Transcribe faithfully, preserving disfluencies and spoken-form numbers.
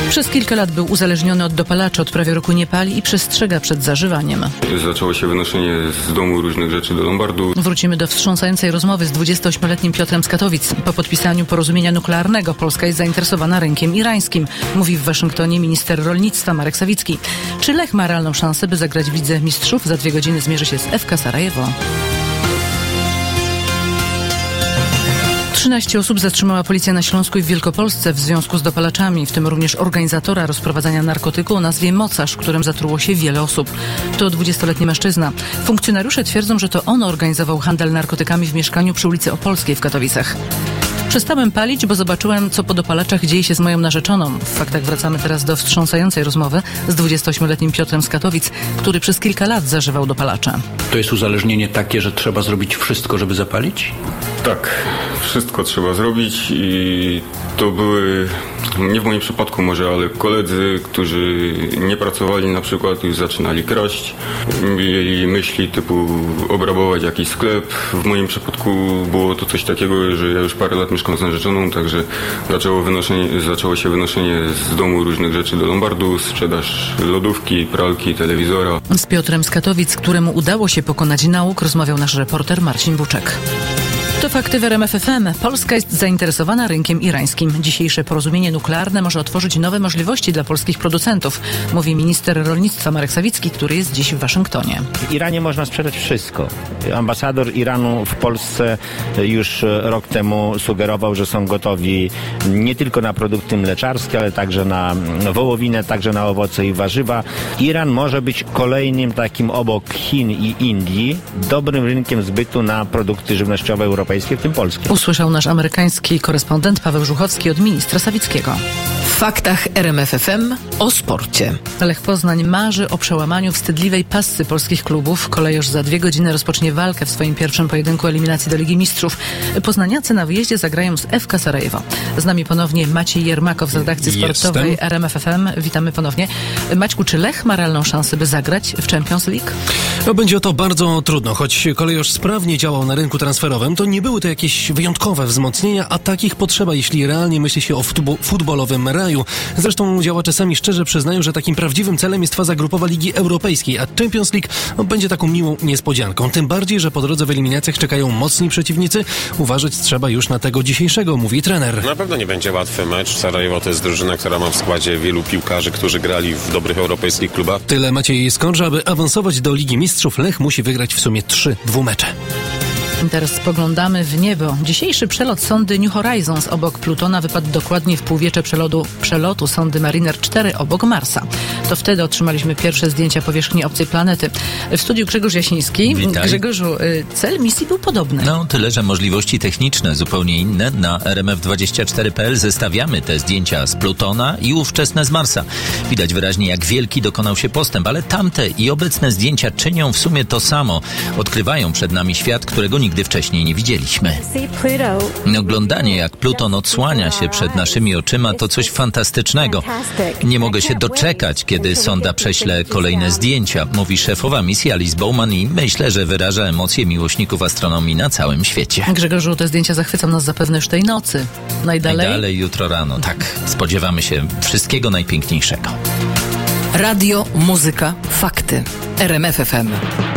Przez kilka lat był uzależniony od dopalaczy, od prawie roku nie pali i przestrzega przed zażywaniem. Zaczęło się wynoszenie z domu różnych rzeczy do lombardu. Wrócimy do wstrząsającej rozmowy z dwudziestoośmioletnim Piotrem z Katowic. Po podpisaniu porozumienia nuklearnego Polska jest zainteresowana rynkiem irańskim, mówi w Waszyngtonie minister rolnictwa Marek Sawicki. Czy Lech ma realną szansę, by zagrać w Lidze Mistrzów? Za dwie godziny zmierzy się z F K Sarajewo. trzynaście osób zatrzymała policja na Śląsku i w Wielkopolsce w związku z dopalaczami, w tym również organizatora rozprowadzania narkotyku o nazwie Mocarz, którym zatruło się wiele osób. To dwudziestoletni mężczyzna. Funkcjonariusze twierdzą, że to on organizował handel narkotykami w mieszkaniu przy ulicy Opolskiej w Katowicach. Przestałem palić, bo zobaczyłem, co po dopalaczach dzieje się z moją narzeczoną. W faktach wracamy teraz do wstrząsającej rozmowy z dwudziestoośmioletnim Piotrem z Katowic, który przez kilka lat zażywał dopalacze. To jest uzależnienie takie, że trzeba zrobić wszystko, żeby zapalić? Tak, wszystko trzeba zrobić i to były, nie w moim przypadku może, ale koledzy, którzy nie pracowali na przykład, już zaczynali kraść, mieli myśli typu obrabować jakiś sklep. W moim przypadku było to coś takiego, że ja już parę lat mieszkam z narzeczoną, także zaczęło, wynoszenie, zaczęło się wynoszenie z domu różnych rzeczy do lombardu, sprzedaż lodówki, pralki, telewizora. Z Piotrem z Katowic, któremu udało się pokonać nauk, rozmawiał nasz reporter Marcin Buczek. To fakty w R M F F M. Polska jest zainteresowana rynkiem irańskim. Dzisiejsze porozumienie nuklearne może otworzyć nowe możliwości dla polskich producentów, mówi minister rolnictwa Marek Sawicki, który jest dziś w Waszyngtonie. W Iranie można sprzedać wszystko. Ambasador Iranu w Polsce już rok temu sugerował, że są gotowi nie tylko na produkty mleczarskie, ale także na wołowinę, także na owoce i warzywa. Iran może być kolejnym takim obok Chin i Indii dobrym rynkiem zbytu na produkty żywnościowe europejskie, w tym polskie. Usłyszał nasz amerykański korespondent Paweł Żuchowski od ministra Sawickiego. W faktach R M F F M o sporcie. Lech Poznań marzy o przełamaniu wstydliwej passy polskich klubów. Kolejorz za dwie godziny rozpocznie walkę w swoim pierwszym pojedynku eliminacji do Ligi Mistrzów. Poznaniacy na wyjeździe zagrają z F K Sarajewo. Z nami ponownie Maciej Jermakow z redakcji sportowej Jestem. R M F F M. Witamy ponownie. Maćku, czy Lech ma realną szansę, by zagrać w Champions League? No, będzie to bardzo trudno. Choć kolejorz sprawnie działał na rynku transferowym, to nie były to jakieś wyjątkowe wzmocnienia, a takich potrzeba, jeśli realnie myśli się o futbo- futbolowym raju. Zresztą działacze sami szczerze przyznają, że takim prawdziwym celem jest faza grupowa Ligi Europejskiej, a Champions League no, będzie taką miłą niespodzianką. Tym bardziej, że po drodze w eliminacjach czekają mocni przeciwnicy. Uważać trzeba już na tego dzisiejszego, mówi trener. Na pewno nie będzie łatwy mecz. Sarajewo to jest drużyna, która ma w składzie wielu piłkarzy, którzy grali w dobrych europejskich klubach. Tyle Maciej Skorża, aby awansować do Ligi Mistrzów. Lech musi wygrać w sumie trzy dwumecze. Teraz spoglądamy w niebo. Dzisiejszy przelot sondy New Horizons obok Plutona wypadł dokładnie w półwiecze przelotu, przelotu sondy Mariner cztery obok Marsa. To wtedy otrzymaliśmy pierwsze zdjęcia powierzchni obcej planety. W studiu Grzegorz Jasiński. Witaj. Grzegorzu, cel misji był podobny. No, tyle, że możliwości techniczne zupełnie inne. Na R M F dwadzieścia cztery kropka p l zestawiamy te zdjęcia z Plutona i ówczesne z Marsa. Widać wyraźnie, jak wielki dokonał się postęp, ale tamte i obecne zdjęcia czynią w sumie to samo. Odkrywają przed nami świat, którego nigdy wcześniej nie widzieliśmy. Oglądanie, jak Pluton odsłania się przed naszymi oczyma, to coś fantastycznego. Nie mogę się doczekać, kiedy sonda prześle kolejne zdjęcia, mówi szefowa misji Alice Bowman i myślę, że wyraża emocje miłośników astronomii na całym świecie. Grzegorzu, te zdjęcia zachwycą nas zapewne już tej nocy. Najdalej? Najdalej jutro rano, tak. Spodziewamy się wszystkiego najpiękniejszego. Radio, muzyka, fakty. R M F F M.